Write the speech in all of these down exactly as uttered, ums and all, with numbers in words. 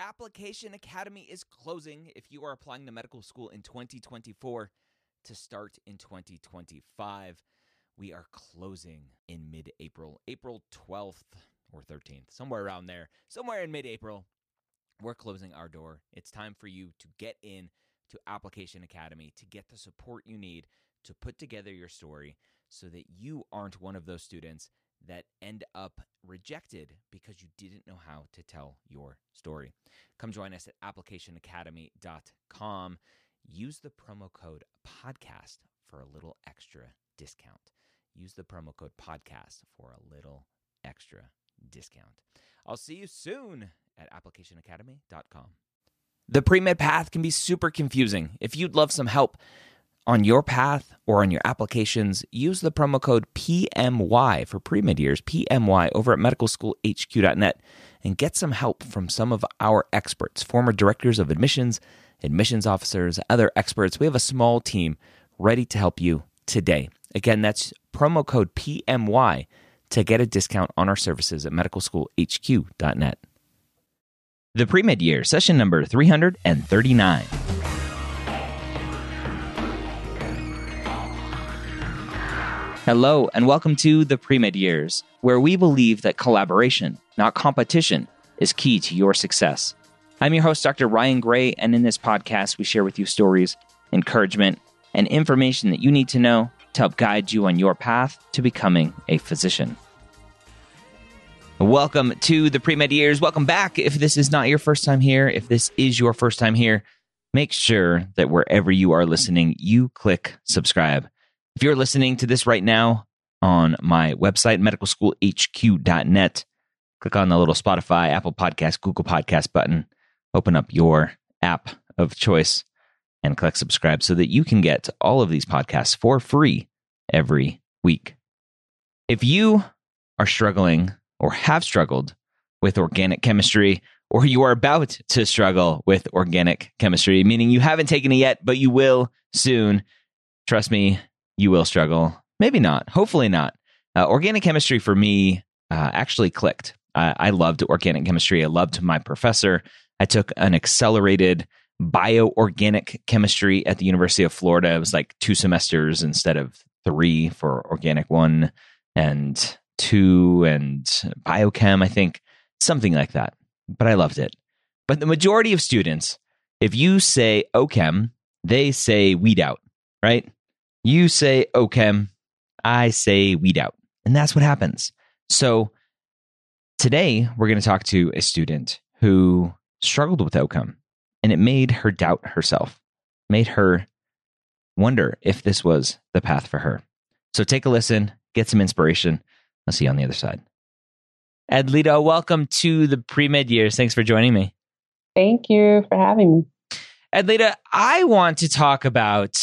Application Academy is closing if you are applying to medical school in twenty twenty-four to start in twenty twenty-five. We are closing in mid-April, April twelfth or thirteenth, somewhere around there, somewhere in mid-April. We're closing our door. It's time for you to get in to Application Academy to get the support you need to put together your story so that you aren't one of those students that end up rejected because you didn't know how to tell your story. Come join us at application academy dot com. Use the promo code podcast for a little extra discount. Use the promo code podcast for a little extra discount. I'll see you soon at application academy dot com. The pre-med path can be super confusing. If you'd love some help on your path or on your applications, use the promo code P M Y for pre-med years, P M Y, over at medical school h q dot net and get some help from some of our experts, former directors of admissions, admissions officers, other experts. We have a small team ready to help you today. Again, that's promo code P M Y to get a discount on our services at medical school h q dot net. The pre-med year, session number three hundred thirty-nine. Hello, and welcome to the Pre-Med Years, where we believe that collaboration, not competition, is key to your success. I'm your host, Doctor Ryan Gray, and in this podcast, we share with you stories, encouragement, and information that you need to know to help guide you on your path to becoming a physician. Welcome to the Pre-Med Years. Welcome back. If this is not your first time here, if this is your first time here, make sure that wherever you are listening, you click subscribe. If you're listening to this right now on my website, medical school h q dot net, click on the little Spotify, Apple Podcast, Google Podcast button, open up your app of choice, and click subscribe so that you can get all of these podcasts for free every week. If you are struggling or have struggled with organic chemistry, or you are about to struggle with organic chemistry, meaning you haven't taken it yet, but you will soon, trust me, you will struggle. Maybe not. Hopefully not. Uh, organic chemistry for me uh, actually clicked. I, I loved organic chemistry. I loved my professor. I took an accelerated bioorganic chemistry at the University of Florida. It was like two semesters instead of three for organic one and two and biochem, I think, something like that. But I loved it. But the majority of students, if you say OChem, they say weed out, right? You say OChem, I say weed out. And that's what happens. So today we're going to talk to a student who struggled with OChem, and it made her doubt herself, made her wonder if this was the path for her. So take a listen, get some inspiration. I'll see you on the other side. Edlita, welcome to the Pre-Med Years. Thanks for joining me. Thank you for having me. Edlita, I want to talk about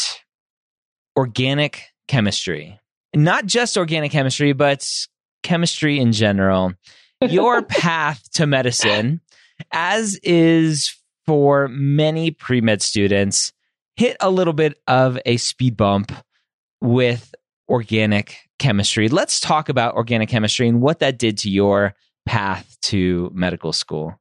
organic chemistry. Not just organic chemistry, but chemistry in general. Your path to medicine, as is for many pre-med students, hit a little bit of a speed bump with organic chemistry. Let's talk about organic chemistry and what that did to your path to medical school.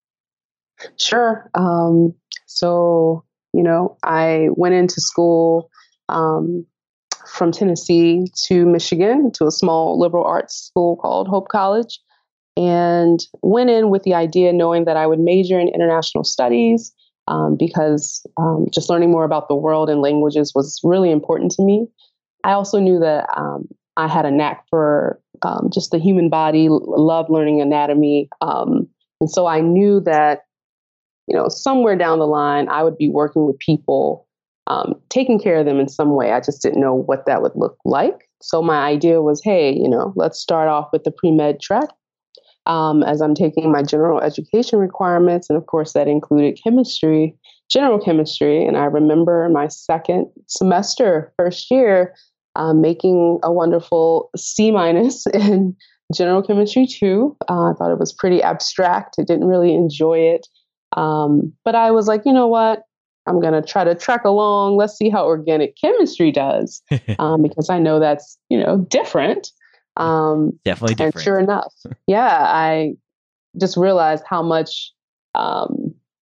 Sure. Um, so, you know, I went into school um, from Tennessee to Michigan to a small liberal arts school called Hope College, and went in with the idea knowing that I would major in international studies um, because um, just learning more about the world and languages was really important to me. I also knew that um, I had a knack for um, just the human body, loved learning anatomy. Um, and so I knew that, you know, somewhere down the line, I would be working with people, um, taking care of them in some way. I just didn't know what that would look like. So my idea was, hey, you know, let's start off with the pre-med track um, as I'm taking my general education requirements. And of course, that included chemistry, general chemistry. And I remember my second semester, first year, um, making a wonderful C minus in general chemistry too. Uh, I thought it was pretty abstract. I didn't really enjoy it. Um, but I was like, you know what? I'm going to try to track along. Let's see how organic chemistry does, um, because I know that's, you know, different. Um, Definitely different. And sure enough, yeah, I just realized how much um,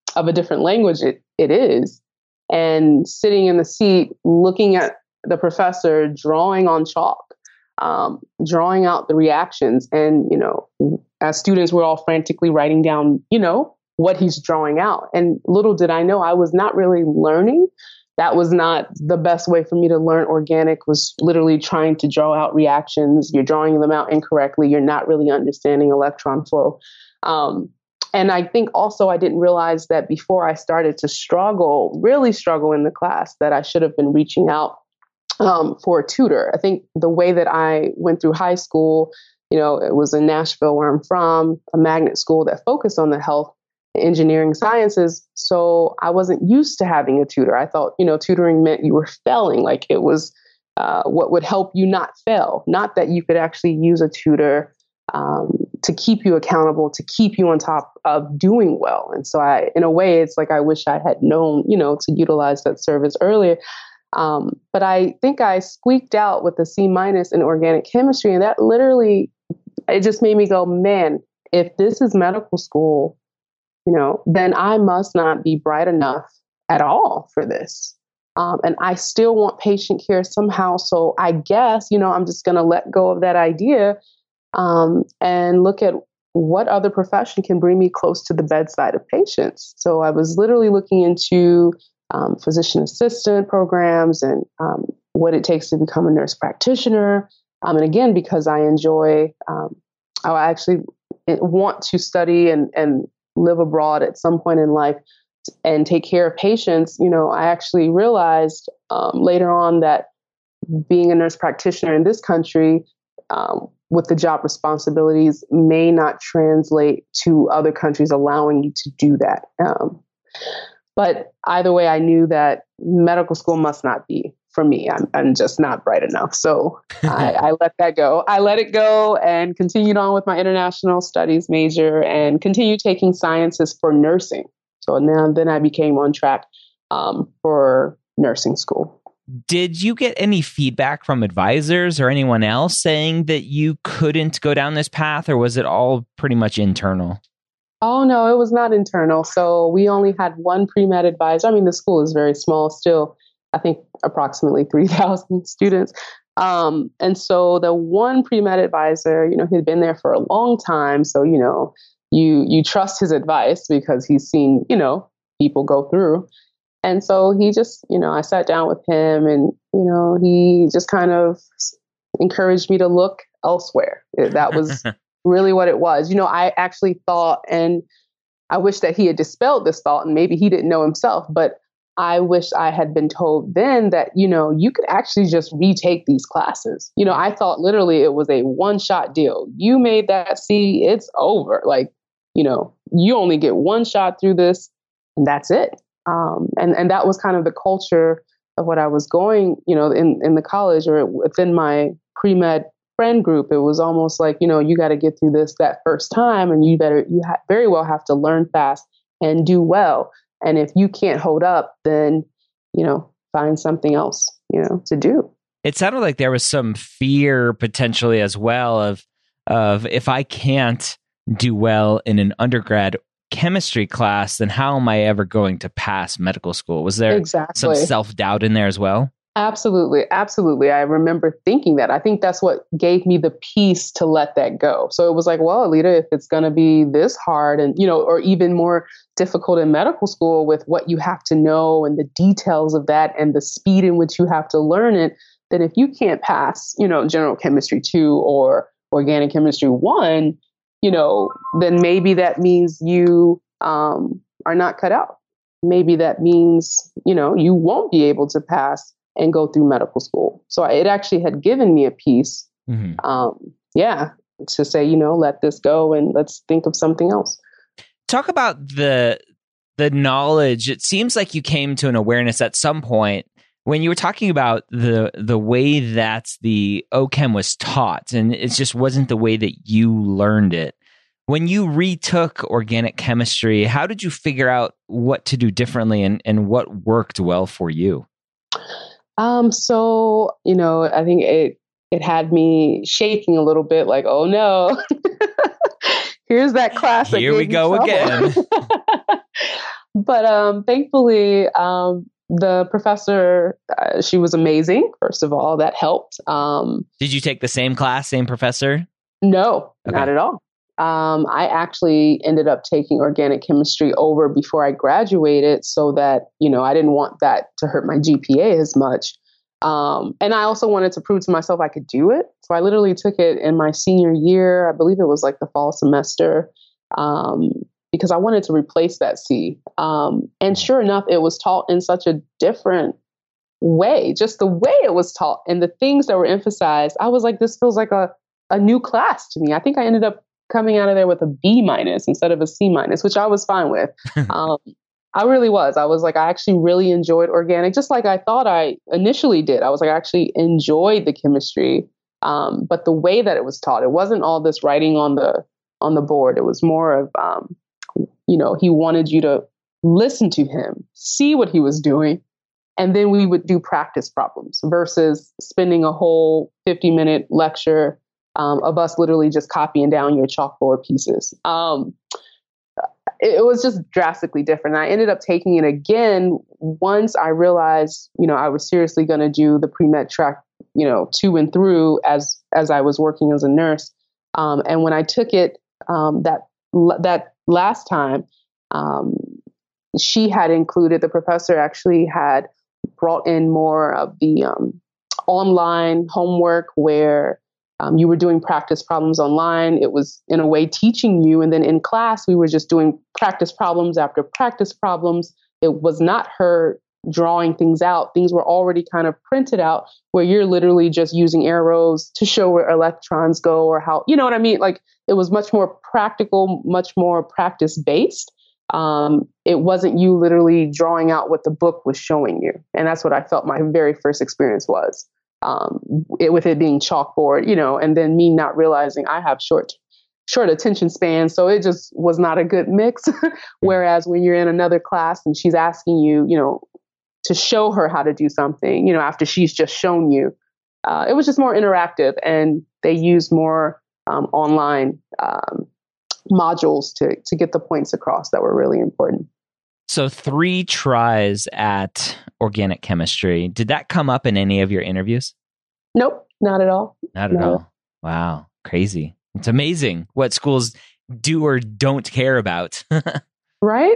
of a different language it, it is. And sitting in the seat, looking at the professor drawing on chalk, um, drawing out the reactions. And, you know, as students, we're all frantically writing down, you know, what he's drawing out. And little did I know, I was not really learning. That was not the best way for me to learn organic, was literally trying to draw out reactions. You're drawing them out incorrectly. You're not really understanding electron flow. Um, and I think also I didn't realize that before I started to struggle, really struggle in the class, that I should have been reaching out um, for a tutor. I think the way that I went through high school, you know, it was in Nashville, where I'm from, a magnet school that focused on the health, engineering sciences. So I wasn't used to having a tutor. I thought, you know, tutoring meant you were failing, like it was uh, what would help you not fail, not that you could actually use a tutor um, to keep you accountable, to keep you on top of doing well. And so I, in a way, it's like I wish I had known, you know, to utilize that service earlier. Um, but I think I squeaked out with a C minus in organic chemistry. And that literally, it just made me go, man, if this is medical school, you know, then I must not be bright enough at all for this. Um, and I still want patient care somehow. So I guess, you know, I'm just going to let go of that idea um, and look at what other profession can bring me close to the bedside of patients. So I was literally looking into um, physician assistant programs and um, what it takes to become a nurse practitioner. Um, and again, because I enjoy, um, I actually want to study and, and live abroad at some point in life and take care of patients. You know, I actually realized um, later on that being a nurse practitioner in this country um, with the job responsibilities may not translate to other countries allowing you to do that. Um, but either way, I knew that medical school must not be for me. I'm, I'm just not bright enough. So I, I let that go. I let it go and continued on with my international studies major and continued taking sciences for nursing. So now then I became on track um, for nursing school. Did you get any feedback from advisors or anyone else saying that you couldn't go down this path, or was it all pretty much internal? Oh, no, it was not internal. So we only had one pre-med advisor. I mean, the school is very small still. I think approximately three thousand students. Um, and so the one pre-med advisor, you know, he'd been there for a long time. So, you know, you you trust his advice because he's seen, you know, people go through. And so he just, you know, I sat down with him and, you know, he just kind of encouraged me to look elsewhere. That was really what it was. You know, I actually thought, and I wish that he had dispelled this thought, and maybe he didn't know himself, but I wish I had been told then that, you know, you could actually just retake these classes. You know, I thought literally it was a one-shot deal. You made that C, it's over. Like, you know, you only get one shot through this and that's it. Um, and, and that was kind of the culture of what I was going, you know, in, in the college or within my pre-med friend group. It was almost like, you know, you got to get through this that first time, and you better, you ha- very well have to learn fast and do well. And if you can't hold up, then, you know, find something else, you know, to do. It sounded like there was some fear potentially as well of, of if I can't do well in an undergrad chemistry class, then how am I ever going to pass medical school? Was there exactly. some self-doubt in there as well? Absolutely. Absolutely. I remember thinking that. I think that's what gave me the peace to let that go. So it was like, well, Alita, if it's going to be this hard and, you know, or even more difficult in medical school with what you have to know and the details of that and the speed in which you have to learn it, then if you can't pass, you know, general chemistry two or organic chemistry one, you know, then maybe that means you um, are not cut out. Maybe that means, you know, you won't be able to pass and go through medical school. So it actually had given me a piece, mm-hmm. um, yeah, to say, you know, let this go and let's think of something else. Talk about the the knowledge. It seems like you came to an awareness at some point when you were talking about the the way that the O Chem was taught, and it just wasn't the way that you learned it. When you retook organic chemistry, how did you figure out what to do differently and, and what worked well for you? Um, so, you know, I think it, it had me shaking a little bit like, oh no, here's that class. Here we go again. But but um, thankfully, um, the professor, uh, she was amazing. First of all, that helped. Um, Did you take the same class, same professor? no, Okay. not at all. Um, I actually ended up taking organic chemistry over before I graduated so that, you know, I didn't want that to hurt my G P A as much. Um, and I also wanted to prove to myself I could do it. So I literally took it in my senior year. I believe it was like the fall semester, um, because I wanted to replace that C. Um, and sure enough, it was taught in such a different way, just the way it was taught and the things that were emphasized. I was like, this feels like a, a new class to me. I think I ended up coming out of there with a B minus instead of a C minus, which I was fine with. Um, I really was. I was like, I actually really enjoyed organic, just like I thought I initially did. I was like, I actually enjoyed the chemistry, um, but the way that it was taught, it wasn't all this writing on the on the board. It was more of, um, you know, he wanted you to listen to him, see what he was doing, and then we would do practice problems versus spending a whole fifty minute lecture um, of us literally just copying down your chalkboard pieces. Um, it, it was just drastically different. And I ended up taking it again once I realized, you know, I was seriously going to do the pre-med track, you know, to and through as as I was working as a nurse. Um, and when I took it um, that that last time, um, she had included, the professor actually had brought in more of the um, online homework where um, you were doing practice problems online. It was in a way teaching you. And then in class, we were just doing practice problems after practice problems. It was not her drawing things out. Things were already kind of printed out where you're literally just using arrows to show where electrons go or how, you know what I mean? Like it was much more practical, much more practice based. Um, it wasn't you literally drawing out what the book was showing you. And that's what I felt my very first experience was, um, it, with it being chalkboard, you know, and then me not realizing I have short, short attention span. So it just was not a good mix. Whereas when you're in another class and she's asking you, you know, to show her how to do something, you know, after she's just shown you, uh, it was just more interactive and they used more um, online um modules to to get the points across that were really important. So three tries at organic chemistry. Did that come up in any of your interviews? Nope, not at all. Not at no. all. Wow. Crazy. It's amazing what schools do or don't care about. Right?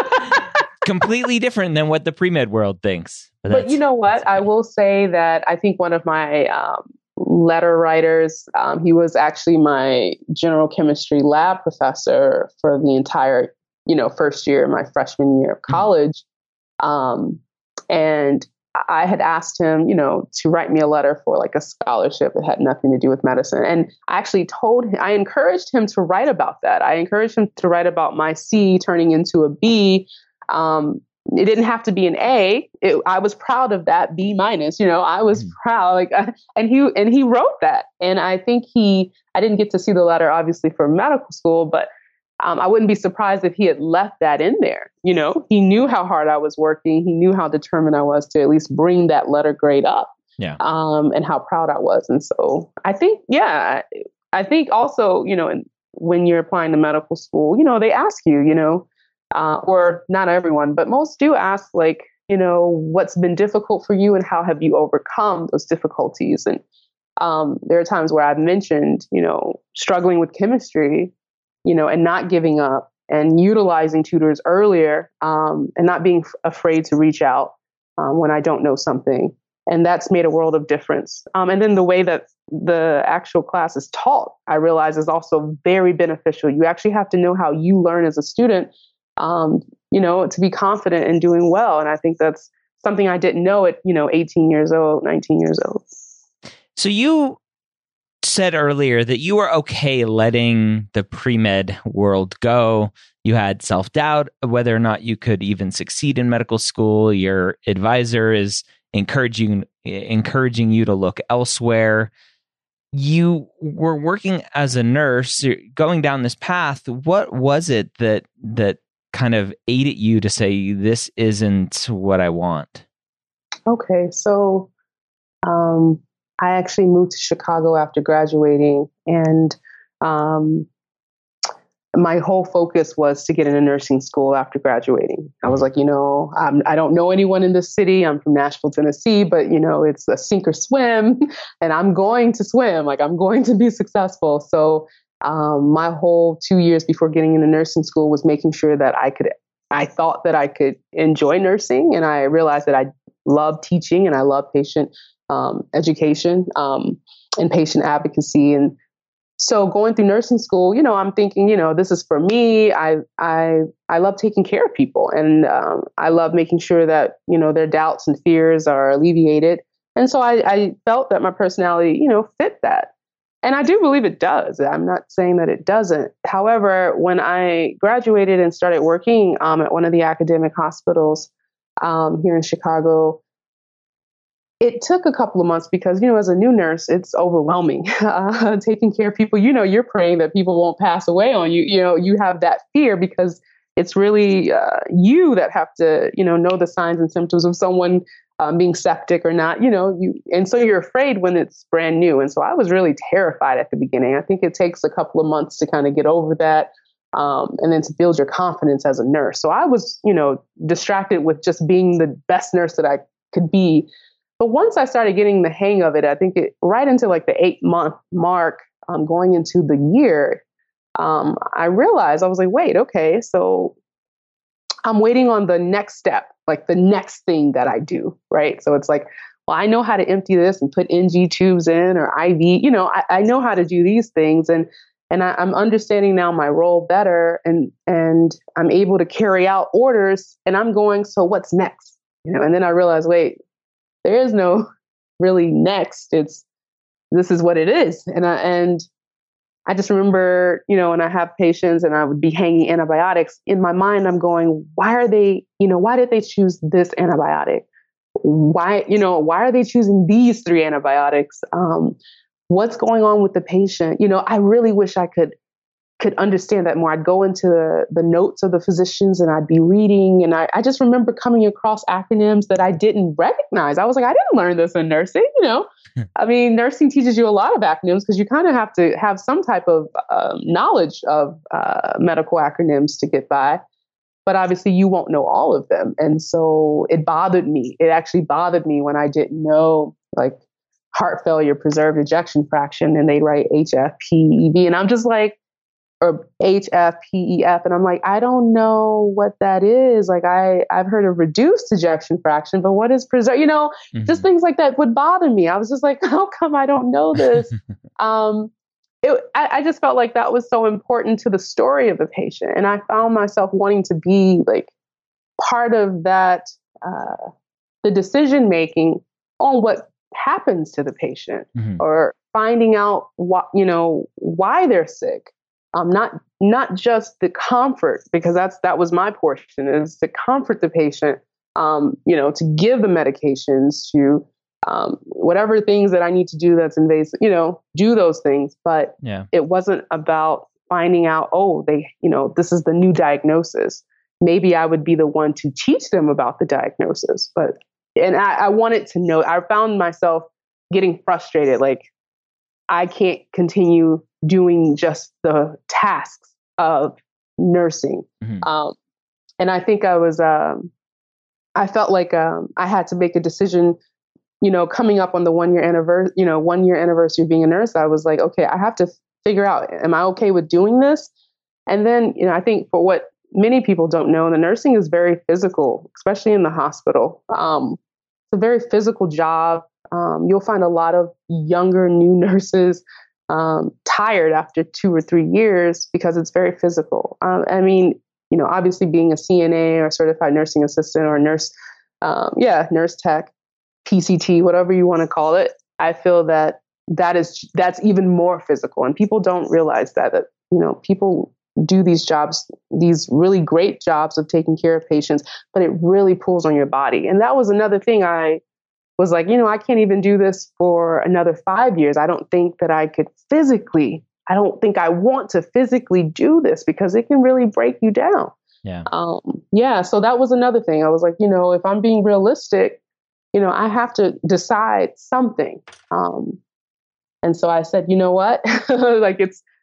Completely different than what the pre-med world thinks. But, but you know what? I will say that I think one of my um, letter writers, um, he was actually my general chemistry lab professor for the entire, you know, first year, my freshman year of college. Mm-hmm. Um, and I had asked him, you know, to write me a letter for like a scholarship that had nothing to do with medicine. And I actually told him, I encouraged him to write about that. I encouraged him to write about my C turning into a B. Um, it didn't have to be an A. It, I was proud of that B minus, you know, I was mm. proud, like, uh, and he, and he wrote that. And I think he, I didn't get to see the letter obviously for medical school, but um, I wouldn't be surprised if he had left that in there. You know, he knew how hard I was working. He knew how determined I was to at least bring that letter grade up. Yeah. Um, and how proud I was. And so I think, yeah, I think also, you know, when you're applying to medical school, you know, they ask you, you know, Uh, or not everyone, but most do ask, like, you know, what's been difficult for you and how have you overcome those difficulties? And um, there are times where I've mentioned, you know, struggling with chemistry, you know, and not giving up and utilizing tutors earlier um, and not being f- afraid to reach out um, when I don't know something. And that's made a world of difference. Um, and then the way that the actual class is taught, I realize is also very beneficial. You actually have to know how you learn as a student, Um, you know, to be confident in doing well. And I think that's something I didn't know at, you know, eighteen years old, nineteen years old. So you said earlier that you were okay letting the pre-med world go. You had self-doubt of whether or not you could even succeed in medical school. Your advisor is encouraging, encouraging you to look elsewhere. You were working as a nurse, going down this path. What was it that, that, kind of aided you to say, this isn't what I want? Okay. So, um, I actually moved to Chicago after graduating, and, um, my whole focus was to get into nursing school after graduating. I was like, you know, I'm, I don't know anyone in this city. I'm from Nashville, Tennessee, but you know, it's a sink or swim, and I'm going to swim. Like I'm going to be successful. So um, my whole two years before getting into nursing school was making sure that I could. I thought that I could enjoy nursing, and I realized that I love teaching and I love patient um, education um, and patient advocacy. And so going through nursing school, you know, I'm thinking, you know, this is for me. I I I love taking care of people, and um, I love making sure that, you know, their doubts and fears are alleviated. And so I, I felt that my personality, you know, fit that. And I do believe it does. I'm not saying that it doesn't. However, when I graduated and started working um, at one of the academic hospitals um, here in Chicago, it took a couple of months because, you know, as a new nurse, it's overwhelming. Uh, taking care of people, you know, you're praying that people won't pass away on you. You know, you have that fear because it's really uh, you that have to, you know, know the signs and symptoms of someone um, being septic or not, you know, you, and so you're afraid when it's brand new. And so I was really terrified at the beginning. I think it takes a couple of months to kind of get over that. Um, and then to build your confidence as a nurse. So I was, you know, distracted with just being the best nurse that I could be. But once I started getting the hang of it, I think it right into like the eight month mark, um, going into the year, um, I realized I was like, wait, okay, so I'm waiting on the next step, like the next thing that I do, right? So it's like, well, I know how to empty this and put N G tubes in or I V, you know, I, I know how to do these things, and and I, I'm understanding now my role better, and and I'm able to carry out orders, and I'm going, so what's next? You know, and then I realized, wait. There is no really next. It's this is what it is. And I, and I just remember, you know, when I have patients and I would be hanging antibiotics in my mind, I'm going, why are they, you know, why did they choose this antibiotic? Why, you know, why are they choosing these three antibiotics? Um, what's going on with the patient? You know, I really wish I could could understand that more. I'd go into the, the notes of the physicians and I'd be reading. And I, I just remember coming across acronyms that I didn't recognize. I was like, I didn't learn this in nursing. You know, I mean, nursing teaches you a lot of acronyms because you kind of have to have some type of um, knowledge of uh, medical acronyms to get by. But obviously you won't know all of them. And so it bothered me. It actually bothered me when I didn't know, like, heart failure, preserved ejection fraction, and they write H F P E V. And I'm just like, or H F P E F. And I'm like, I don't know what that is. Like I, I've heard of reduced ejection fraction, but what is preserved, you know, mm-hmm. just things like that would bother me. I was just like, how come I don't know this? um, it, I, I just felt like that was so important to the story of the patient. And I found myself wanting to be like part of that, uh, the decision-making on what happens to the patient, mm-hmm. or finding out what, you know, why they're sick. Um, not not just the comfort, because that's that was my portion, is to comfort the patient, um, you know, to give the medications, to um, whatever things that I need to do that's invasive, you know, do those things. But yeah. It wasn't about finding out, oh, they, you know, this is the new diagnosis. Maybe I would be the one to teach them about the diagnosis. But and I, I wanted to know, I found myself getting frustrated, like I can't continue doing just the tasks of nursing. Mm-hmm. Um, and I think I was, um, I felt like um, I had to make a decision, you know, coming up on the one year anniversary, you know, one year anniversary of being a nurse. I was like, okay, I have to figure out, am I okay with doing this? And then, you know, I think for what many people don't know, the nursing is very physical, especially in the hospital. Um, it's a very physical job. Um, you'll find a lot of younger new nurses um, tired after two or three years because it's very physical. Um, I mean, you know, obviously being a C N A or certified nursing assistant or nurse, um, yeah, nurse tech, P C T, whatever you want to call it, I feel that that is that's even more physical, and people don't realize that. That you know, people do these jobs, these really great jobs of taking care of patients, but it really pulls on your body, and that was another thing I. was like, you know, I can't even do this for another five years. I don't think that I could physically, I don't think I want to physically do this because it can really break you down. Yeah. Um, yeah. So that was another thing. I was like, you know, if I'm being realistic, you know, I have to decide something. Um, and so I said, you know what, like it's,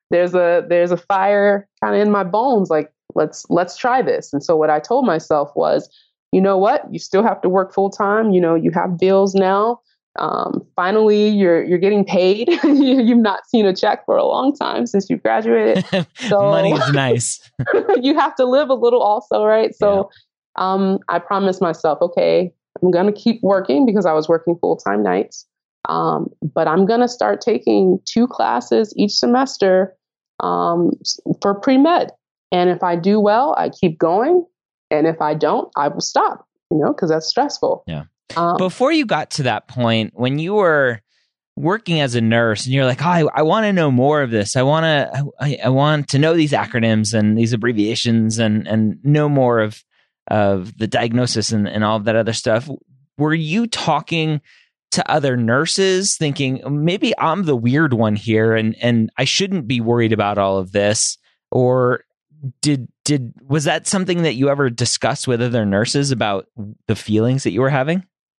there's a there's a fire kind of in my bones. Like, let's let's try this. And so what I told myself was, you know what? You still have to work full time. You know, you have bills now. Um, finally, you're you're getting paid. You've not seen a check for a long time since you graduated. So money is nice. You have to live a little also, right? So yeah. um, I promised myself, okay, I'm going to keep working because I was working full-time nights. Um, but I'm going to start taking two classes each semester um, for pre-med. And if I do well, I keep going. And if I don't, I will stop, you know, because that's stressful. Yeah. Um, Before you got to that point, when you were working as a nurse and you're like, oh, I, I want to know more of this. I want to, I, I want to know these acronyms and these abbreviations and, and know more of, of the diagnosis and, and all of that other stuff. Were you talking to other nurses thinking maybe I'm the weird one here and, and I shouldn't be worried about all of this? Or did, did, was that something that you ever discussed with other nurses about the feelings that you were having?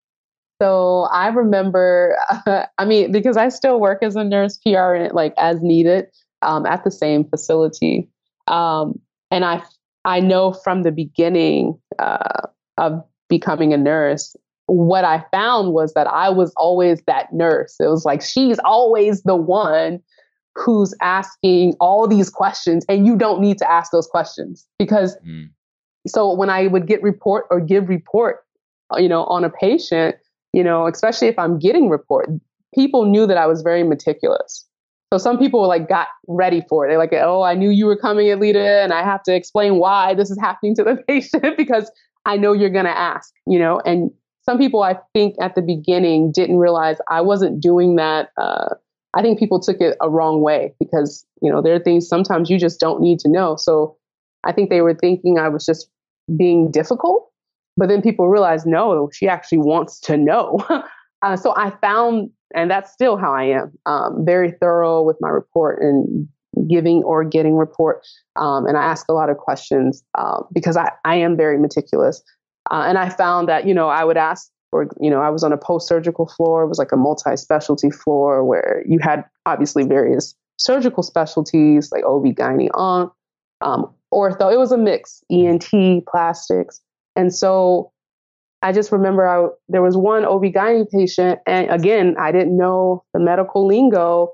So I remember, uh, I mean, because I still work as a nurse P R, like as needed, um, at the same facility. Um, and I, I know from the beginning uh, of becoming a nurse, what I found was that I was always that nurse. It was like, she's always the one who's asking all these questions, and you don't need to ask those questions because, mm. so when I would get report or give report, you know, on a patient, you know, especially if I'm getting report, people knew that I was very meticulous. So some people like got ready for it. They're like, oh, I knew you were coming, Alita, and I have to explain why this is happening to the patient because I know you're going to ask, you know, and some people I think at the beginning didn't realize I wasn't doing that. Uh, I think people took it a wrong way because, you know, there are things sometimes you just don't need to know. So I think they were thinking I was just being difficult. But then people realize, no, she actually wants to know. uh, so I found, and that's still how I am, um, very thorough with my report and giving or getting report. Um, and I ask a lot of questions uh, because I, I am very meticulous. Uh, and I found that, you know, I would ask for, you know, I was on a post-surgical floor. It was like a multi-specialty floor where you had obviously various surgical specialties like O B-G Y N, onc, um, ortho. It was a mix, E N T, plastics. And so I just remember I, there was one O B G Y N patient, and again, I didn't know the medical lingo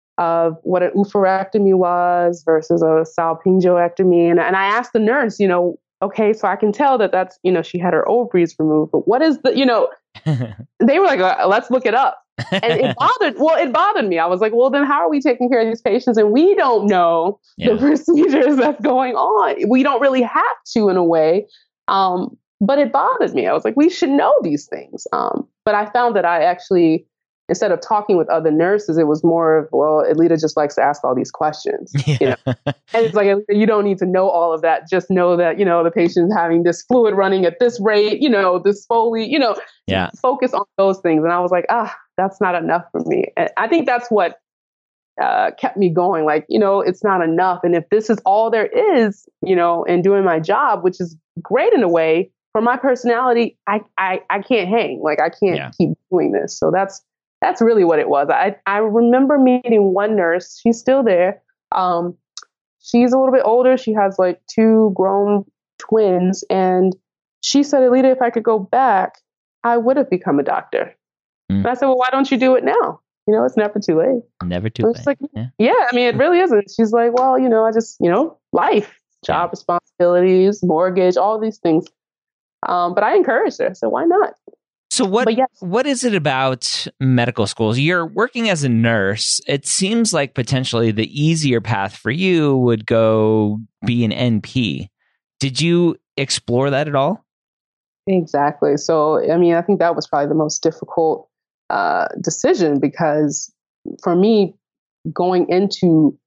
of what an oophorectomy was versus a salpingoectomy. And, and I asked the nurse, you know, okay, so I can tell that that's, you know, she had her ovaries removed, but what is the, you know, they were like, let's look it up. And it bothered, well, it bothered me. I was like, well, then how are we taking care of these patients? And we don't know yeah. the procedures that's going on. We don't really have to in a way. Um, but it bothered me. I was like, we should know these things. Um, but I found that I actually, instead of talking with other nurses, it was more of, well, Alita just likes to ask all these questions. Yeah. You know? And it's like, you don't need to know all of that. Just know that, you know, the patient's having this fluid running at this rate, you know, this Foley, you know, yeah. focus on those things. And I was like, ah, that's not enough for me. And I think that's what uh, kept me going. Like, you know, it's not enough. And if this is all there is, you know, in doing my job, which is great in a way, for my personality, I, I, I can't hang. Like, I can't yeah. keep doing this. So that's, that's really what it was. I, I remember meeting one nurse. She's still there. Um, she's a little bit older. She has like two grown twins. And she said, Alita, if I could go back, I would have become a doctor. Mm. And I said, well, why don't you do it now? You know, it's never too late. Never too late. Like, yeah. yeah, I mean, it really isn't. She's like, well, you know, I just, you know, life, job yeah. responsibilities, mortgage, all these things. Um, but I encouraged her. So why not? So what, yes. what is it about medical schools? You're working as a nurse. It seems like potentially the easier path for you would go be an N P. Did you explore that at all? Exactly. So, I mean, I think that was probably the most difficult uh, decision because for me, going into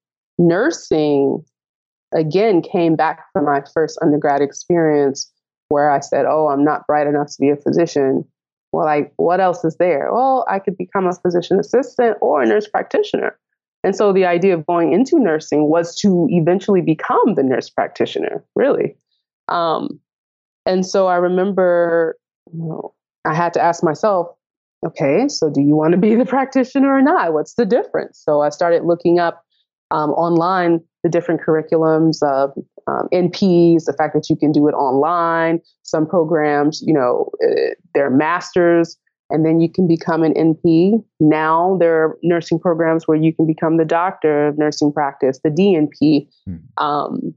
nursing, again, came back from my first undergrad experience where I said, oh, I'm not bright enough to be a physician. Well, like, what else is there? Well, I could become a physician assistant or a nurse practitioner. And so the idea of going into nursing was to eventually become the nurse practitioner, really. Um, and so I remember, you know, I had to ask myself, okay, so do you want to be the practitioner or not? What's the difference? So I started looking up um, online, the different curriculums of um, N Ps, the fact that you can do it online. Some programs, you know, uh, they're masters, and then you can become an N P. Now there are nursing programs where you can become the doctor of nursing practice, the D N P. Hmm. Um,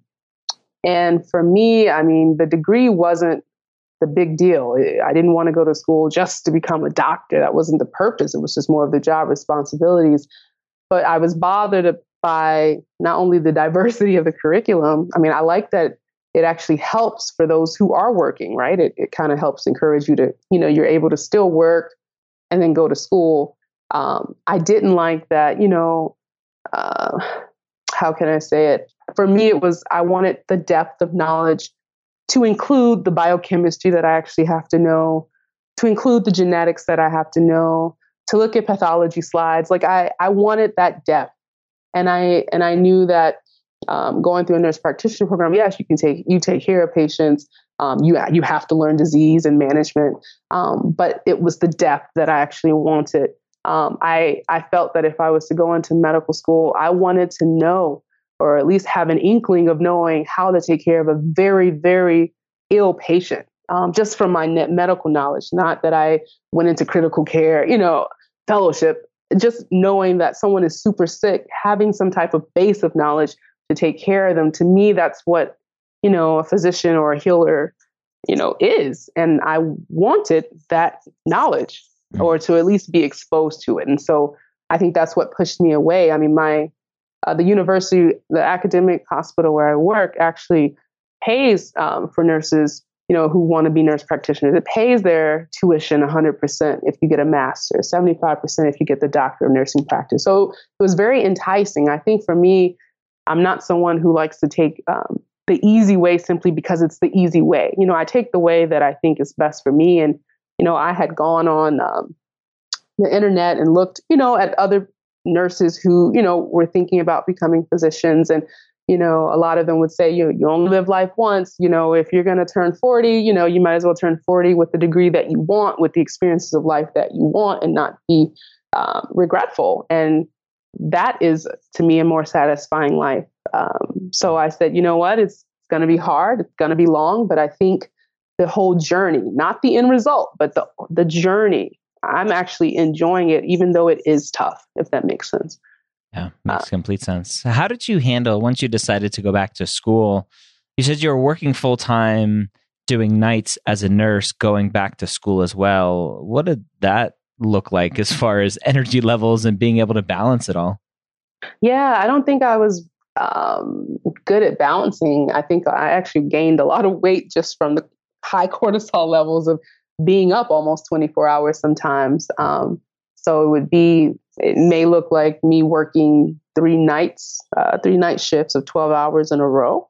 and for me, I mean, the degree wasn't the big deal. I didn't want to go to school just to become a doctor. That wasn't the purpose. It was just more of the job responsibilities. But I was bothered by not only the diversity of the curriculum. I mean, I like that it actually helps for those who are working, right? It, it kind of helps encourage you to, you know, you're able to still work and then go to school. Um, I didn't like that, you know, uh, how can I say it? For me, it was, I wanted the depth of knowledge to include the biochemistry that I actually have to know, to include the genetics that I have to know, to look at pathology slides. Like I, I wanted that depth. And I, and I knew that um, going through a nurse practitioner program, yes, you can take, you take care of patients. Um, you, you have to learn disease and management. Um, but it was the depth that I actually wanted. Um, I, I felt that if I was to go into medical school, I wanted to know, or at least have an inkling of knowing how to take care of a very, very ill patient, um, just from my net medical knowledge. Not that I went into critical care, you know, fellowship, just knowing that someone is super sick, having some type of base of knowledge to take care of them. To me, that's what, you know, a physician or a healer, you know, is. And I wanted that knowledge, or to at least be exposed to it. And so I think that's what pushed me away. I mean, my Uh, the university, the academic hospital where I work actually pays um, for nurses, you know, who want to be nurse practitioners. It pays their tuition one hundred percent if you get a master, seventy-five percent if you get the doctor of nursing practice. So it was very enticing. I think for me, I'm not someone who likes to take um, the easy way simply because it's the easy way. You know, I take the way that I think is best for me. And, you know, I had gone on um, the internet and looked, you know, at other nurses who, you know, were thinking about becoming physicians. And, you know, a lot of them would say, you you only live life once. You know, if you're going to turn forty, you know, you might as well turn forty with the degree that you want, with the experiences of life that you want, and not be um, regretful. And that is, to me, a more satisfying life. Um, so I said, you know what, it's going to be hard. It's going to be long. But I think the whole journey, not the end result, but the the journey, I'm actually enjoying it, even though it is tough, if that makes sense. Yeah, makes uh, complete sense. How did you handle, once you decided to go back to school, you said you were working full time, doing nights as a nurse, going back to school as well. What did that look like as far as energy levels and being able to balance it all? Yeah, I don't think I was um, good at balancing. I think I actually gained a lot of weight just from the high cortisol levels of being up almost twenty-four hours sometimes. Um, so it would be, it may look like me working three nights, uh, three night shifts of twelve hours in a row.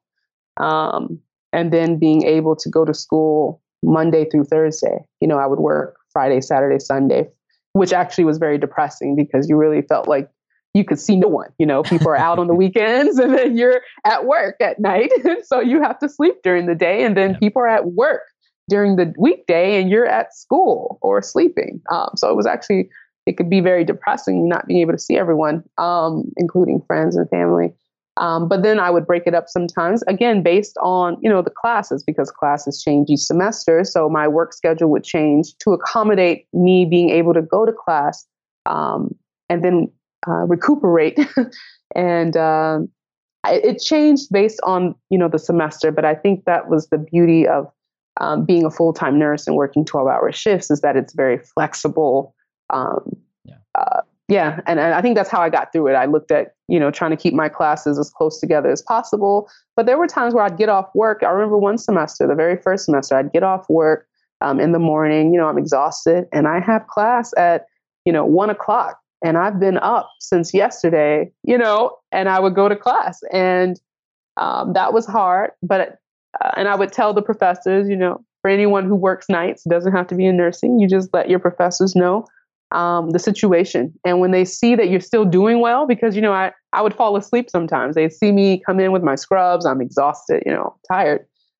Um, and then being able to go to school Monday through Thursday. You know, I would work Friday, Saturday, Sunday, which actually was very depressing because you really felt like you could see no one. You know, people are out on the weekends and then you're at work at night. So you have to sleep during the day, and then yeah. people are at work during the weekday and you're at school or sleeping. Um, so it was actually, it could be very depressing not being able to see everyone, um, including friends and family. Um, but then I would break it up sometimes, again, based on, you know, the classes, because classes change each semester. So my work schedule would change to accommodate me being able to go to class um, and then uh, recuperate. and um, it changed based on, you know, the semester. But I think that was the beauty of Um, being a full-time nurse and working twelve-hour shifts, is that it's very flexible. Um, yeah, uh, yeah. And, and I think that's how I got through it. I looked at, you know, trying to keep my classes as close together as possible. But there were times where I'd get off work. I remember one semester, the very first semester, I'd get off work um, in the morning. You know, I'm exhausted, and I have class at, you know, one o'clock, and I've been up since yesterday. You know, and I would go to class, and um, that was hard, but. Uh, and I would tell the professors, you know, for anyone who works nights, it doesn't have to be in nursing. You just let your professors know um, the situation. And when they see that you're still doing well, because, you know, I, I would fall asleep sometimes. They'd see me come in with my scrubs. I'm exhausted, you know, tired.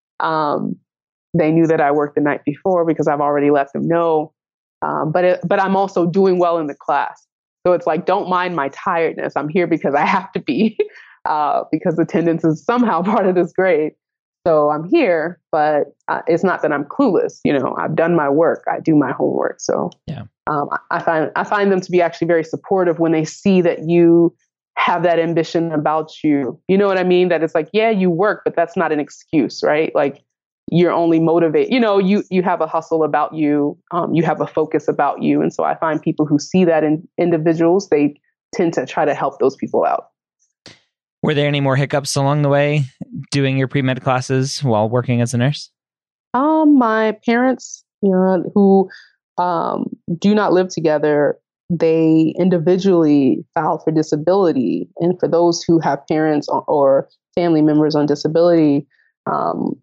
Um, they knew that I worked the night before because I've already let them know. Um, but it, but I'm also doing well in the class. So it's like, don't mind my tiredness. I'm here because I have to be, uh, because attendance is somehow part of this grade. So I'm here, but uh, it's not that I'm clueless. You know, I've done my work. I do my homework. So yeah, um, I find I find them to be actually very supportive when they see that you have that ambition about you. You know what I mean? That it's like, yeah, you work, but that's not an excuse, right? Like you're only motivated. You know, you you have a hustle about you. Um, you have a focus about you. And so I find people who see that in individuals, they tend to try to help those people out. Were there any more hiccups along the way doing your pre-med classes while working as a nurse? Um, my parents, you know, who um, do not live together, they individually filed for disability. And for those who have parents or family members on disability, um,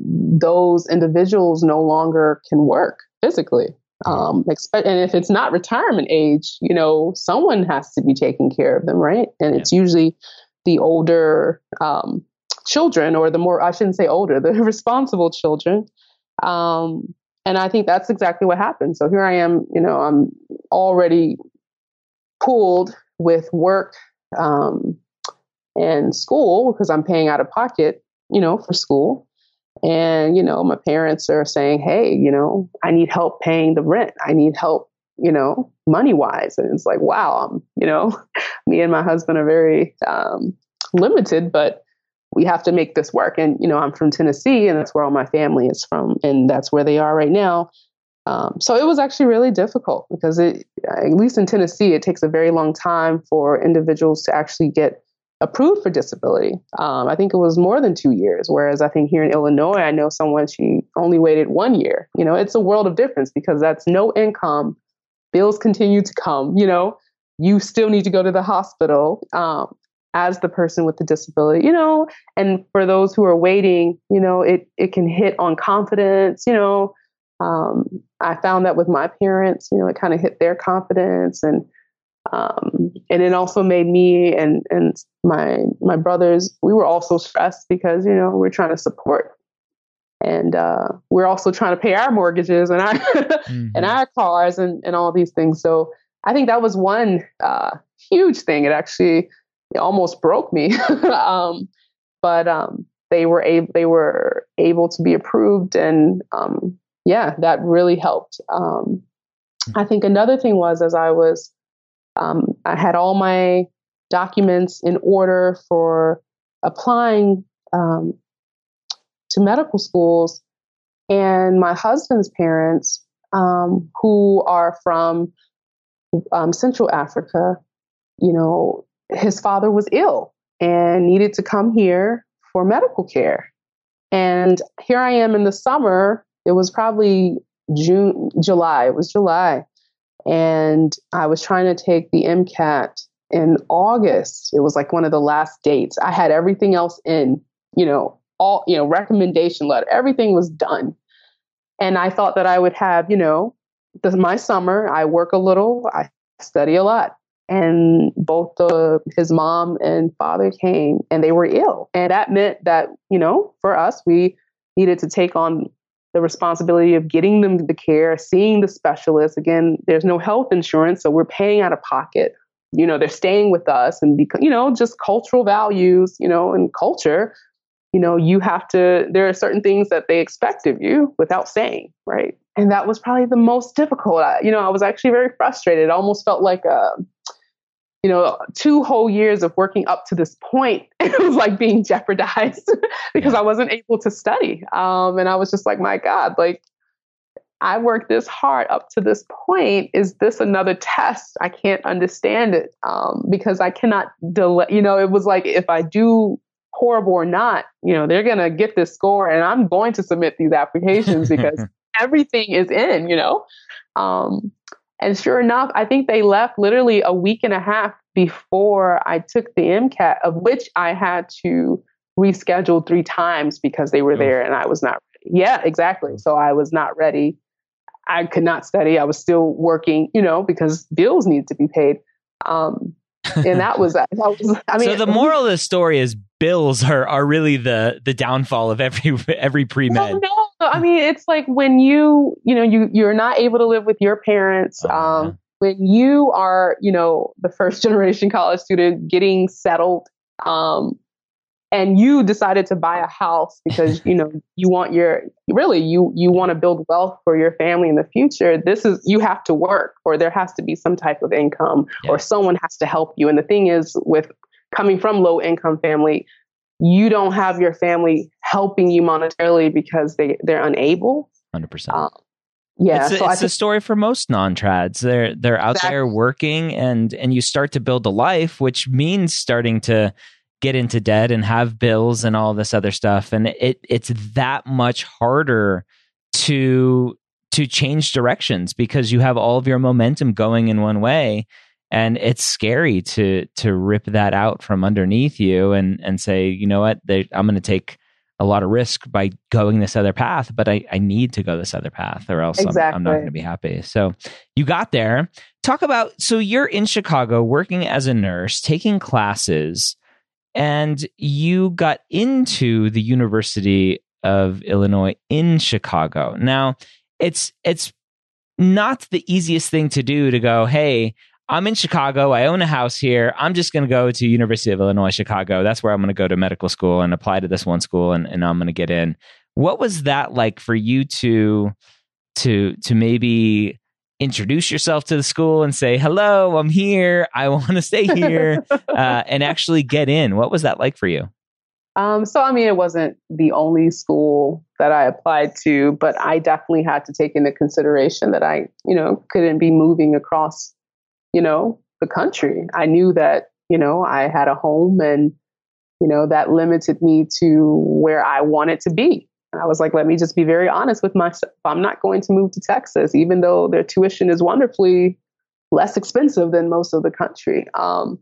those individuals no longer can work physically. Um, expect, and if it's not retirement age, you know, someone has to be taking care of them, right? And it's yeah. usually the older um, children, or the more, I shouldn't say older, the responsible children. Um, and I think that's exactly what happened. So here I am, you know, I'm already pulled with work um, and school because I'm paying out of pocket, you know, for school. And, you know, my parents are saying, hey, you know, I need help paying the rent. I need help, you know, money wise. And it's like, wow, I'm, you know, me and my husband are very um, limited, but we have to make this work. And, you know, I'm from Tennessee, and that's where all my family is from. And that's where they are right now. Um, so it was actually really difficult because it, at least in Tennessee, it takes a very long time for individuals to actually get approved for disability. Um, I think it was more than two years. Whereas I think here in Illinois, I know someone, she only waited one year. You know, it's a world of difference because that's no income. Bills continue to come, you know, you still need to go to the hospital um, as the person with the disability, you know, and for those who are waiting, you know, it, it can hit on confidence, you know. Um, I found that with my parents, you know, it kind of hit their confidence, and um, and it also made me and and my my brothers, we were also stressed because, you know, we're trying to support, and uh, we're also trying to pay our mortgages and our mm-hmm. and our cars and, and all these things. So I think that was one uh, huge thing. It actually it almost broke me, um, but um, they were able they were able to be approved, and um, yeah, that really helped. Um, I think another thing was, as I was, um, I had all my documents in order for applying um, to medical schools, and my husband's parents, um, who are from um, Central Africa, you know, his father was ill and needed to come here for medical care. And here I am in the summer. It was probably June, July. It was July. And I was trying to take the MCAT in August. It was like one of the last dates. I had everything else in, you know, all, you know, recommendation letter, everything was done. And I thought that I would have, you know, this, my summer, I work a little, I study a lot. And both the, his mom and father came and they were ill. And that meant that, you know, for us, we needed to take on the responsibility of getting them the care, seeing the specialist. Again, there's no health insurance, so we're paying out of pocket. You know, they're staying with us, and because, you know, just cultural values, you know, and culture, you know, you have to, there are certain things that they expect of you without saying, right? And that was probably the most difficult. I, you know, I was actually very frustrated. It almost felt like a, you know, two whole years of working up to this point, it was like being jeopardized because I wasn't able to study. Um, and I was just like, my God, like I worked this hard up to this point. Is this another test? I can't understand it um, because I cannot delay. You know, it was like, if I do horrible or not, you know, they're going to get this score and I'm going to submit these applications because everything is in, you know. Um, And sure enough, I think they left literally a week and a half before I took the MCAT, of which I had to reschedule three times because they were there and I was not ready. Yeah, exactly. So I was not ready. I could not study. I was still working, you know, because bills need to be paid. Um, and that was, that was, I mean, so the moral of the story is bills are, are really the, the downfall of every, every pre-med. No, no. I mean, it's like when you, you know, you, you're not able to live with your parents. Oh, um, yeah. when you are, you know, the first generation college student getting settled, um, and you decided to buy a house because, you know, you want your, really, you, you want to build wealth for your family in the future. This is, you have to work, or there has to be some type of income, yeah. or someone has to help you. And the thing is, with coming from low income family, you don't have your family helping you monetarily because they, they're unable. one hundred percent. Um, yeah. It's, a, so it's a story for most non-trads. They're, they're out exactly. there working, and, and you start to build a life, which means starting to get into debt and have bills and all this other stuff. And it it's that much harder to to change directions because you have all of your momentum going in one way. And it's scary to to rip that out from underneath you and and say, you know what, they, I'm going to take a lot of risk by going this other path, but I, I need to go this other path or else exactly. I'm, I'm not going to be happy. So you got there. Talk about, so you're in Chicago working as a nurse, taking classes, and you got into the University of Illinois in Chicago. Now, it's it's not the easiest thing to do to go, hey, I'm in Chicago. I own a house here. I'm just going to go to University of Illinois, Chicago. That's where I'm going to go to medical school and apply to this one school, and, and I'm going to get in. What was that like for you to to to maybe introduce yourself to the school and say, hello, I'm here, I want to stay here, uh, and actually get in? What was that like for you? Um, so, I mean, it wasn't the only school that I applied to, but I definitely had to take into consideration that I, you know, couldn't be moving across, you know, the country. I knew that, you know, I had a home, and, you know, that limited me to where I wanted to be. I was like, let me just be very honest with myself. I'm not going to move to Texas, even though their tuition is wonderfully less expensive than most of the country. Um,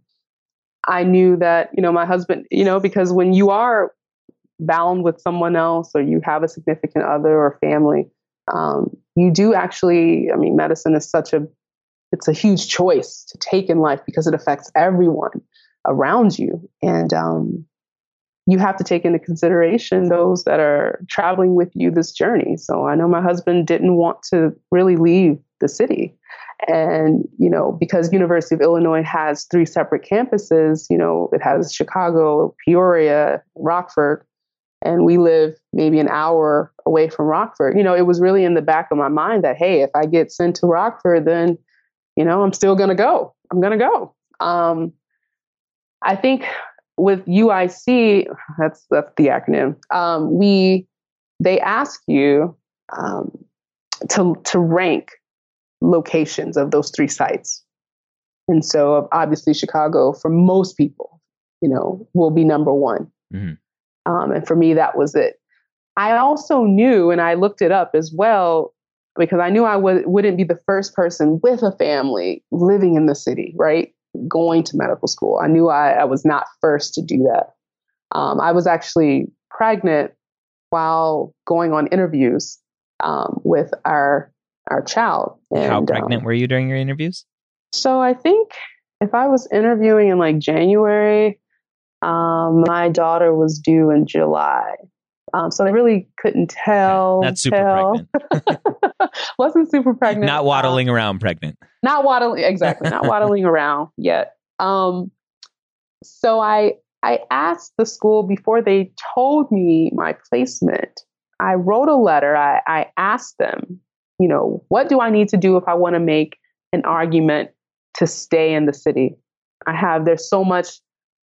I knew that, you know, my husband, you know, because when you are bound with someone else, or you have a significant other or family, um, you do actually, I mean, medicine is such a, it's a huge choice to take in life because it affects everyone around you. And, um, you have to take into consideration those that are traveling with you this journey. So I know my husband didn't want to really leave the city. And, you know, because University of Illinois has three separate campuses, you know, it has Chicago, Peoria, Rockford, and we live maybe an hour away from Rockford. You know, it was really in the back of my mind that, hey, if I get sent to Rockford, then, you know, I'm still going to go. I'm going to go. Um, I think with U I C, that's that's the acronym. Um, we they ask you um, to to rank locations of those three sites, and so obviously Chicago, for most people, you know, will be number one. Mm-hmm. Um, and for me, that was it. I also knew, and I looked it up as well, because I knew I w- wouldn't be the first person with a family living in the city, right? Going to medical school. I knew I, I was not first to do that. Um, I was actually pregnant while going on interviews um, with our our child. And, How pregnant um, were you during your interviews? So I think if I was interviewing in like January, um, my daughter was due in July. Um, so I really couldn't tell. Okay. Not super tell. pregnant. Wasn't super pregnant. Not waddling um, around pregnant. Not waddling, exactly. Not waddling around yet. Um, so I I asked the school before they told me my placement. I wrote a letter. I, I asked them, you know, what do I need to do if I want to make an argument to stay in the city? I have, there's so much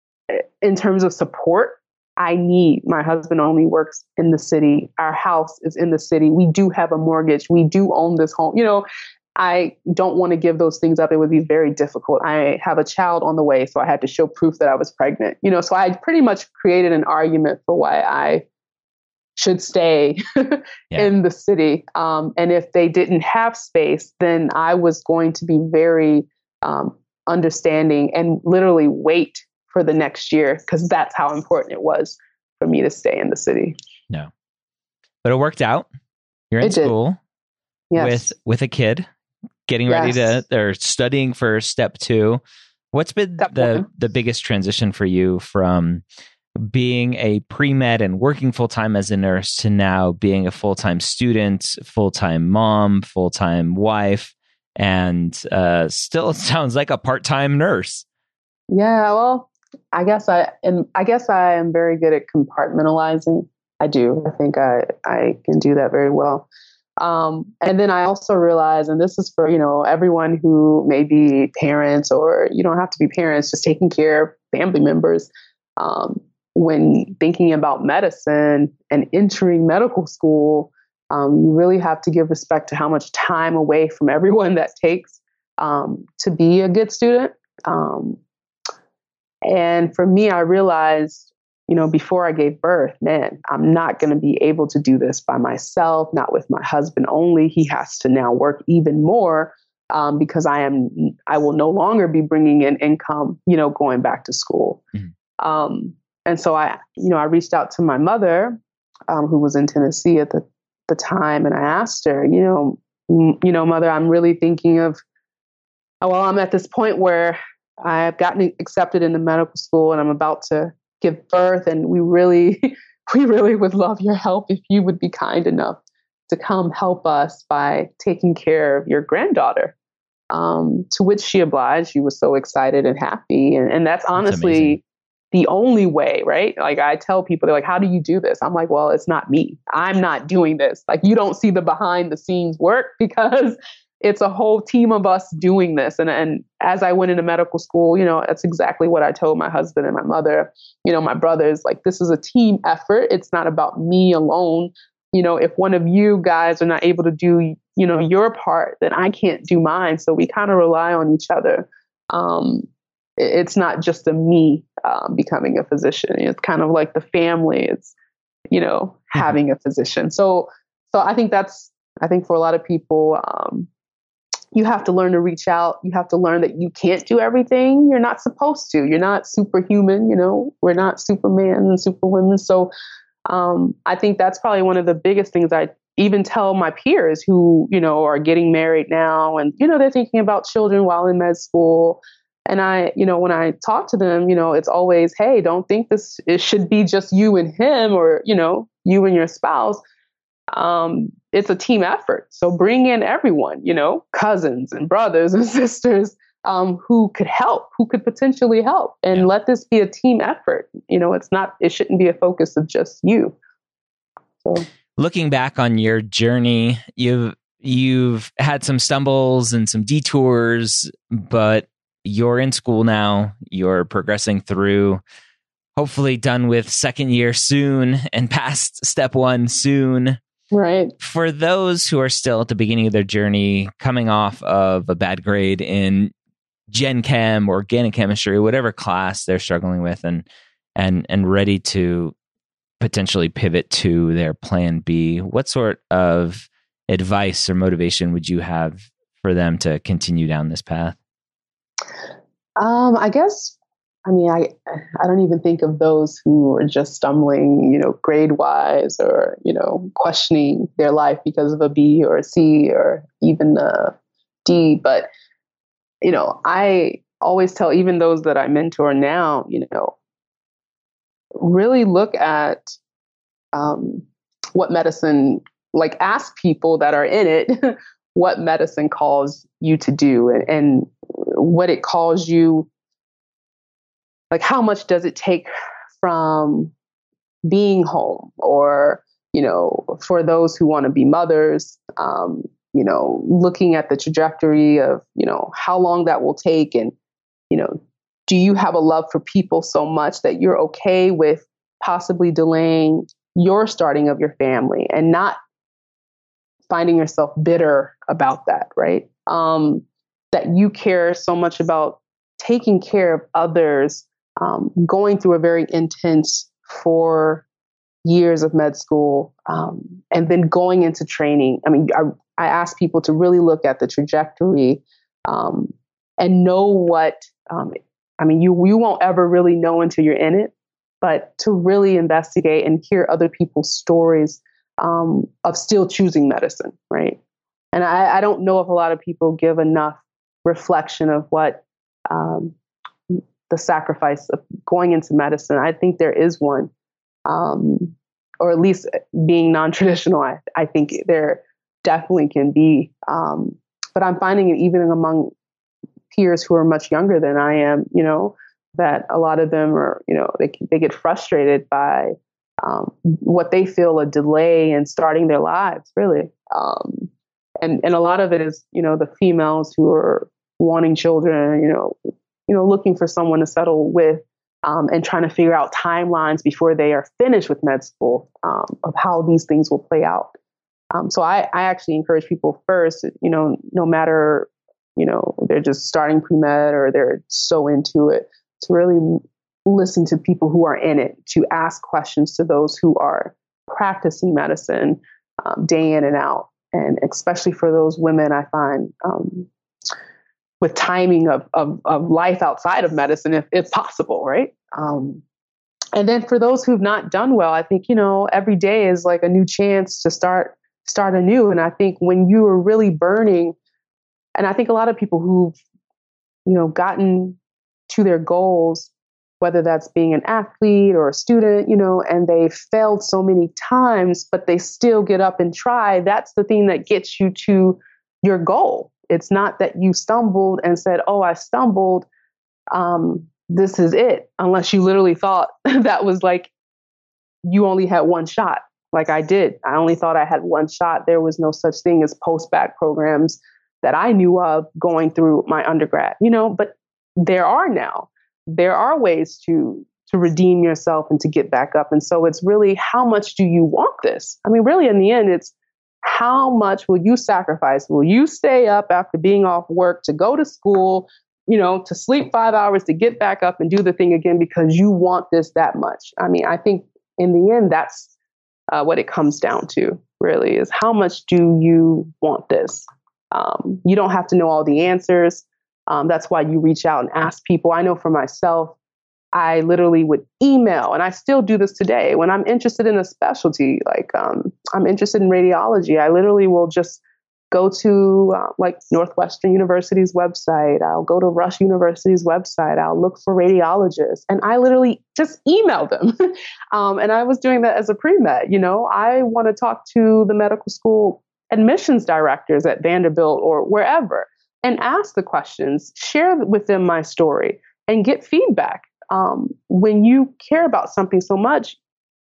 in terms of support I need. My husband only works in the city. Our house is in the city. We do have a mortgage. We do own this home. You know, I don't want to give those things up. It would be very difficult. I have a child on the way, so I had to show proof that I was pregnant. You know, so I pretty much created an argument for why I should stay yeah. in the city. Um, and if they didn't have space, then I was going to be very um, understanding and literally wait for the next year, because that's how important it was for me to stay in the city. No, but it worked out. You're in it school yes. with with a kid, getting yes. ready to, they're studying for step two. What's been step the one. the biggest transition for you from being a pre-med and working full-time as a nurse to now being a full-time student, full-time mom, full-time wife, and uh, still sounds like a part-time nurse. Yeah, well, I guess I and I guess I am very good at compartmentalizing. I do. I think I I can do that very well. Um, and then I also realize, and this is for, you know, everyone who may be parents, or you don't have to be parents, just taking care of family members. Um, when thinking about medicine and entering medical school, um, you really have to give respect to how much time away from everyone that takes um, to be a good student. Um, and for me, I realized, you know, before I gave birth, man, I'm not going to be able to do this by myself, not with my husband only. He has to now work even more um, because I am, I will no longer be bringing in income, you know, going back to school. Mm-hmm. Um, and so I, you know, I reached out to my mother, um, who was in Tennessee at the, the time, and I asked her, you know, m- you know, mother, I'm really thinking of, well, I'm at this point where I've gotten accepted into medical school and I'm about to give birth, and we really, we really would love your help if you would be kind enough to come help us by taking care of your granddaughter. Um, to which she obliged. She was so excited and happy. And, and that's honestly that's the only way, right? Like I tell people, they're like, how do you do this? I'm like, well, it's not me. I'm not doing this. Like you don't see the behind the scenes work because it's a whole team of us doing this. And, and as I went into medical school, you know, that's exactly what I told my husband and my mother, you know, my brothers, like, this is a team effort. It's not about me alone. You know, if one of you guys are not able to do, you know, your part, then I can't do mine. So we kind of rely on each other. Um, it's not just a me um, becoming a physician. It's kind of like the family. It's, you know, having a physician. So, so I think that's, I think for a lot of people, um, you have to learn to reach out. You have to learn that you can't do everything. You're not supposed to. You're not superhuman. You know, we're not Superman and Superwomen. So um, I think that's probably one of the biggest things I even tell my peers who, you know, are getting married now and, you know, they're thinking about children while in med school. And I, you know, when I talk to them, you know, it's always, hey, don't think this, it should be just you and him or, you know, you and your spouse. Um, it's a team effort. So bring in everyone, you know, cousins and brothers and sisters um, who could help, who could potentially help, and yeah. let this be a team effort. You know, it's not, it shouldn't be a focus of just you. So looking back on your journey, you've, you've had some stumbles and some detours, but you're in school now, you're progressing through, hopefully done with second year soon and past step one soon. Right. For those who are still at the beginning of their journey, coming off of a bad grade in Gen Chem or organic chemistry, whatever class they're struggling with, and and and ready to potentially pivot to their plan B, what sort of advice or motivation would you have for them to continue down this path? Um, I guess. I mean, I I don't even think of those who are just stumbling, you know, grade wise, or, you know, questioning their life because of a B or a C or even a D. But, you know, I always tell even those that I mentor now, you know, really look at um, what medicine, like ask people that are in it, what medicine calls you to do and, and what it calls you. Like, how much does it take from being home, or, you know, for those who want to be mothers, um, you know, looking at the trajectory of, you know, how long that will take. And, you know, do you have a love for people so much that you're okay with possibly delaying your starting of your family and not finding yourself bitter about that, right? Um, that you care so much about taking care of others, Um, going through a very intense four years of med school, um, and then going into training. I mean, I, I ask people to really look at the trajectory um, and know what, um, I mean, you, you won't ever really know until you're in it, but to really investigate and hear other people's stories um, of still choosing medicine, right? And I, I don't know if a lot of people give enough reflection of what um, the sacrifice of going into medicine. I think there is one, um, or at least being non-traditional. I, I think there definitely can be um, but I'm finding it even among peers who are much younger than I am, you know, that a lot of them are, you know, they they get frustrated by um, what they feel a delay in starting their lives, really. Um, and and a lot of it is, you know, the females who are wanting children, you know, you know, looking for someone to settle with, um, and trying to figure out timelines before they are finished with med school, um, of how these things will play out. Um, so I, I actually encourage people first, you know, no matter, you know, they're just starting pre-med or they're so into it, to really listen to people who are in it, to ask questions to those who are practicing medicine um, day in and out. And especially for those women, I find um, with timing of, of, of life outside of medicine, if, if possible, right? Um, and then for those who've not done well, I think, you know, every day is like a new chance to start, start anew. And I think when you are really burning, and I think a lot of people who've, you know, gotten to their goals, whether that's being an athlete or a student, you know, and they've failed so many times, but they still get up and try. That's the thing that gets you to your goal. It's not that you stumbled and said, oh, I stumbled. Um, this is it. Unless you literally thought that was like, you only had one shot. Like I did. I only thought I had one shot. There was no such thing as post-bac programs that I knew of going through my undergrad, you know, but there are now. There are ways to to redeem yourself and to get back up. And so it's really, how much do you want this? I mean, really, in the end, it's how much will you sacrifice? Will you stay up after being off work to go to school, you know, to sleep five hours, to get back up and do the thing again because you want this that much? I mean, I think in the end, that's uh, what it comes down to, really, is how much do you want this? Um, you don't have to know all the answers. Um, that's why you reach out and ask people. I know for myself, I literally would email, and I still do this today. When I'm interested in a specialty, like um, I'm interested in radiology, I literally will just go to uh, like Northwestern University's website. I'll go to Rush University's website. I'll look for radiologists, and I literally just email them. um, and I was doing that as a pre-med. You know, I want to talk to the medical school admissions directors at Vanderbilt or wherever, and ask the questions, share with them my story, and get feedback. Um, when you care about something so much,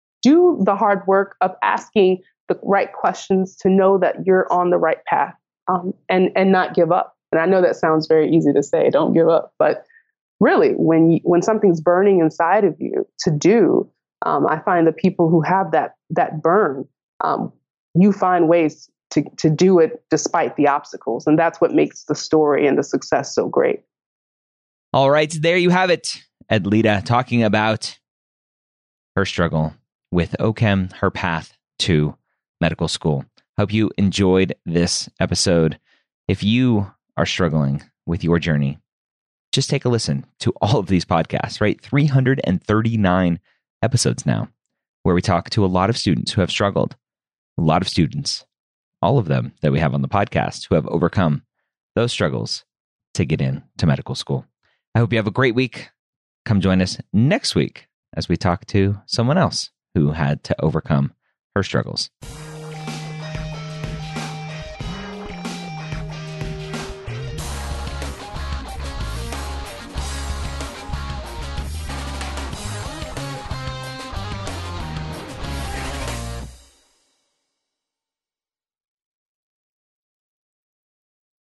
do the hard work of asking the right questions to know that you're on the right path, um, and and not give up. And I know that sounds very easy to say, don't give up, but really, when you, when something's burning inside of you to do, um, I find the people who have that that burn, um, you find ways to to do it despite the obstacles, and that's what makes the story and the success so great. All right, there you have it. Edlita talking about her struggle with O Chem, her path to medical school. Hope you enjoyed this episode. If you are struggling with your journey, just take a listen to all of these podcasts, right? three hundred thirty-nine episodes now, where we talk to a lot of students who have struggled. A lot of students, all of them that we have on the podcast, who have overcome those struggles to get into medical school. I hope you have a great week. Come join us next week as we talk to someone else who had to overcome her struggles.